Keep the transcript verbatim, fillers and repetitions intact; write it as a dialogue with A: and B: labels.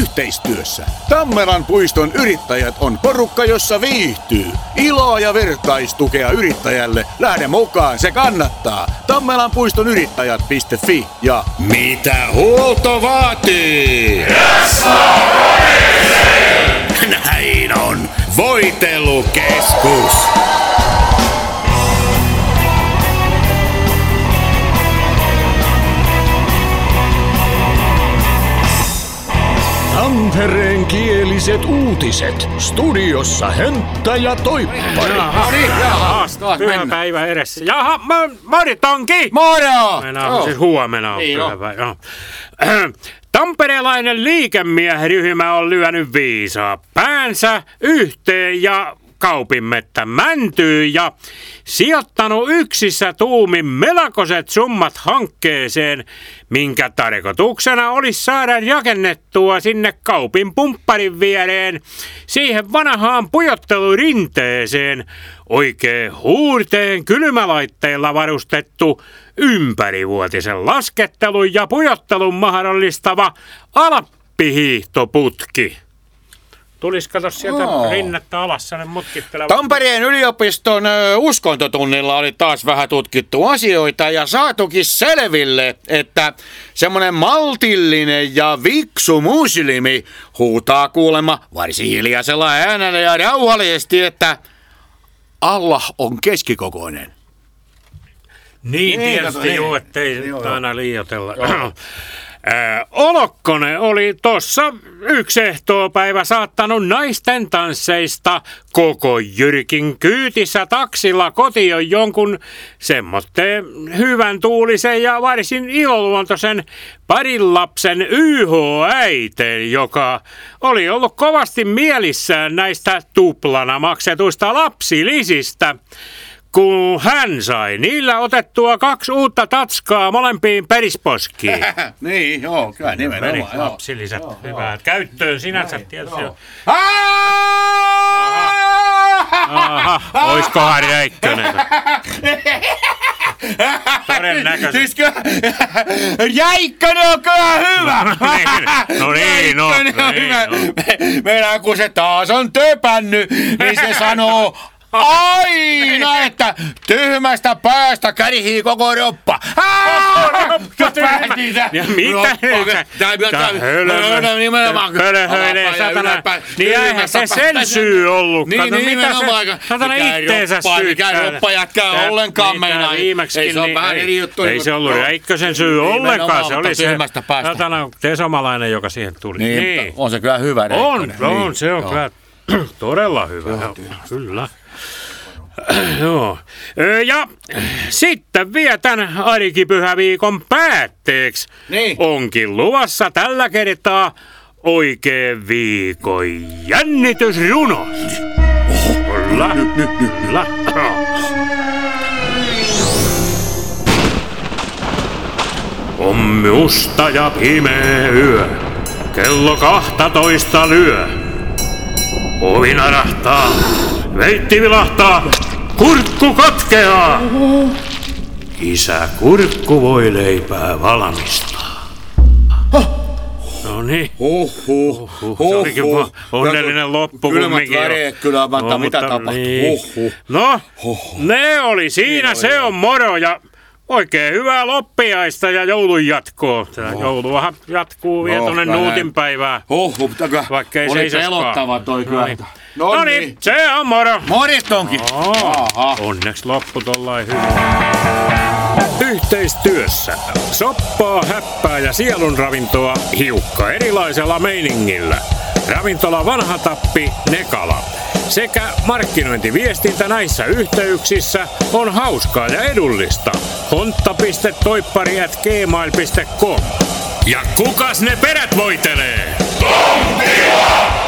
A: yhteistyössä. Tammelan puiston yrittäjät on porukka, jossa viihtyy. Iloa ja vertaistukea yrittäjälle. Lähde mukaan, se kannattaa. Tammelan puiston yrittäjät piste fi ja mitä huolto vaatii? Näin on. Voitelukeskus.
B: Tampereen kieliset uutiset. Studiossa Hönttä ja Toippari.
C: Jaha, jaha, pyhäpäivä edessä. Jaha, mo- mori Tonki!
A: Moro!
C: Mennään oh. siis huomenna on
A: niin
C: pyhäpäivä. No. Tamperelainen liikemieryhmä on lyönyt viisaa päänsä yhteen ja kaupinmettä mäntyy ja sijoittanut yksissä tuumin melkoiset summat hankkeeseen, minkä tarkoituksena olisi saada rakennettua sinne kaupin pumpparin viereen siihen vanhaan pujottelurinteeseen oikein huurteen kylmälaitteilla varustettu ympärivuotisen laskettelun ja pujottelun mahdollistava alppihiihtoputki. Tulis kato sieltä no. rinnettä alas sellainen mutkitteleva.
A: Tampereen yliopiston ö, uskontotunnilla oli taas vähän tutkittu asioita ja saatukin selville, että semmonen maltillinen ja viksu muslimi huutaa kuulemma varsin hiljaisella äänellä ja rauhallisesti, että Allah on keskikokoinen.
C: Niin, niin tietysti juu, ettei aina liioitella. Ää, Olokkonen oli tossa yksi ehtoopäivä saattanut naisten tansseista koko Jyrkin kyytissä taksilla kotiin jonkun semmoitteen hyvän tuulisen ja varsin iloluontoisen parin lapsen Y H-äiteen, joka oli ollut kovasti mielissään näistä tuplana maksetuista lapsilisistä, kun hän sai niillä otettua kaksi uutta tatskaa molempiin perisposkiin.
A: Niin, joo, kyllä nimenomaan.
C: Lapsilisät, hyvää käyttöön sinänsä tietysti. Aha, oiskohan Räikkönen? Todennäköisesti.
A: Siis kyllä, Räikkönen on kyllä hyvä.
C: No niin, no.
A: Räikkönen on hyvä. Meidän kun se taas on töpännyt, niin se sanoo aina, että tyhmästä päästä kärhii koko roppa.
C: Ja mitä? Tää hölmö.
A: Nimenomaan.
C: Hölhöilee, satana. Niin eihän se sen syy ollut.
A: Niin, nimenomaan.
C: Satana itteensä syyttää.
A: Mikä roppa jätkää ollenkaan meinaa.
C: Ei se ole vähän eri juttu. Ei se ollut Räikkösen syy ollenkaan. Se oli se satana tesomalainen, joka siihen tuli.
A: Niin, on se kyllä hyvä Räikkönen.
C: On, on, se on kyllä todella hyvä. Kyllä. Joo. Ja sitten vielä tämän arkipyhäviikon päätteeksi niin. Onkin luvassa tällä kertaa oikein viikon jännitysruno. Kyllä, kyllä. On musta ja pimeä yö, kello kahtatoista lyö. Ovi narahtaa, veitti vilahtaa, kurkku katkeaa. Isä kurkku voi leipää valmistaa. No niin.
A: Huhhuh.
C: Se olikin onnellinen loppu kumminkin.
A: Kylmät väreet kyllä, mutta mitä tapahtuu?
C: Niin. No, ne oli siinä, se on moro ja oikein hyvää loppiaista ja joulun jatkoa. Tää oh. Jouluahan jatkuu vielä no, tuonne Nuutinpäivään.
A: Oho, mutta
C: vaikka ei
A: oli pelottava toi kyllä.
C: No, no niin, se on moro.
A: Morjestonkin.
C: Oh, onneksi loppu tollain hyvin. Yhteistyössä soppaa, häppää ja sielunravintoa hiukka erilaisella meiningillä. Ravintola Vanha Tappi, Nekala. Sekä markkinointiviestintä näissä yhteyksissä on hauskaa ja edullista. hontta piste toippari at gmail piste com. Ja kukas ne perät voitelee? Tontila!